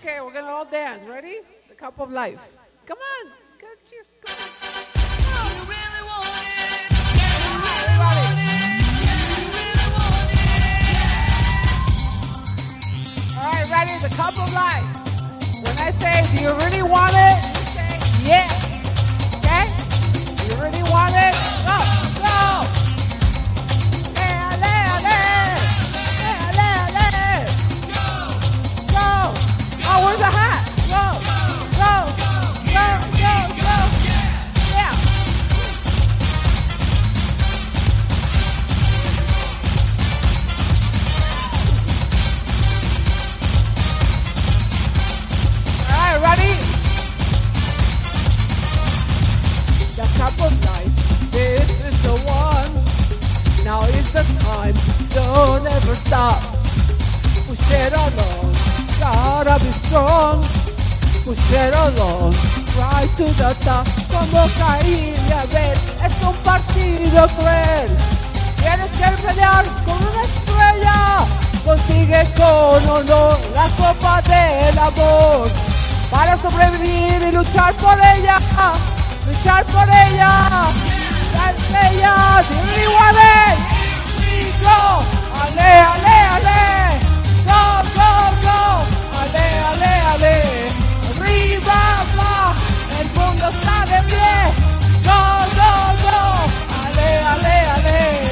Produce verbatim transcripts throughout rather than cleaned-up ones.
Okay, we're gonna all dance. Ready? The cup of life. Come on. Get you. Come on. You really want it. Come on, everybody. You really want it. All right, ready? The cup of life. When I say, do you really want it? You say, yeah. Okay? Do you really want it? Go, go. Ale, ale, ale. Ale, ale, ale. Go. Oh, where's the hat? Go, go, go, go, go. Yeah. All right, ready? The cup of life, this is the one. Now is the time, don't ever stop. Push it along, gotta be strong. Push it along, right to the top. Como Caín y Abel, es un partido cruel. Tienes que pelear con una estrella. Consigue con honor la copa del amor. Para sobrevivir y luchar por ella. Luchar por ella. La estrella, do you really want it? Go, ale, ale, ale. Go, go, go. Ale, ale, ale. Arriba va, el mundo está de pie. Go, go, go. Ale, ale, ale.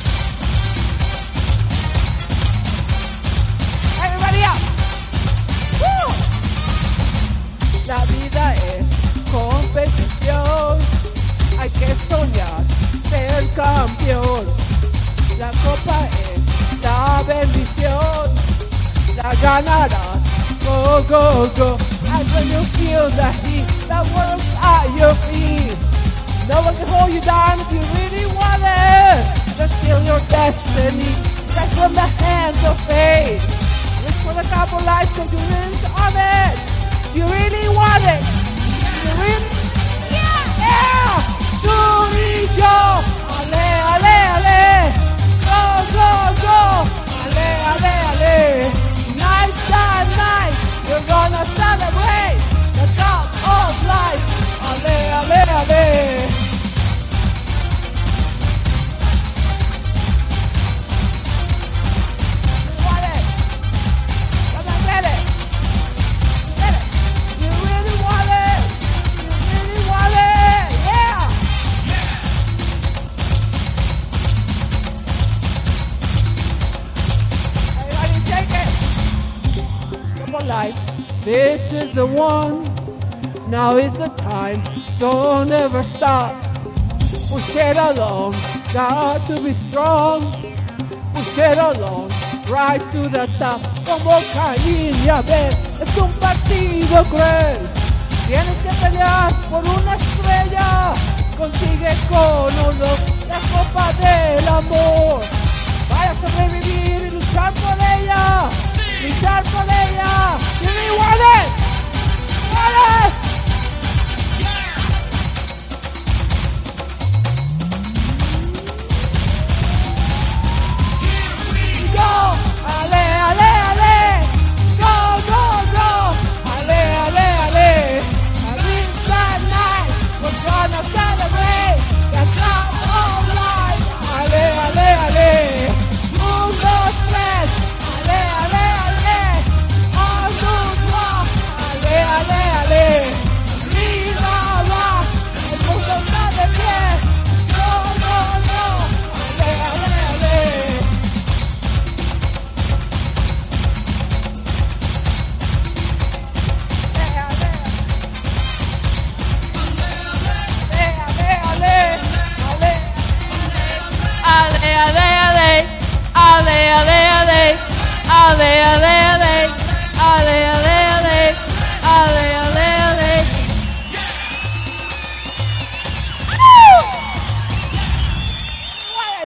Everybody up. Woo. La vida es competición. Hay que soñar ser campeón. La copa es la bendición. La ganarás. Go, go, go. And when you feel the heat, the world's at your feet. No one can hold you down if you really want it. Just steal your destiny. That's from the hands of fate. Reach for the cup of life because you really on it. You really want it. You really, yeah, yeah. Tú y yo. Ale, ale, ale. Go, go, go. Ale, ale, ale. Night time night. You're gonna celebrate the cup of life. Ale, ale, ale. You want it? Come on, get it. Get it. You really want it. You really want it. Yeah. Everybody take it. Come on, life. This is the one. Now is the time. Don't ever stop. Push it along. Got to be strong. Push it along. Right to the top. Como Caín y Abel. Es un partido cruel. Tienes que pelear por una estrella. Consigue con honor la copa del amor. Para sobrevivir y luchar por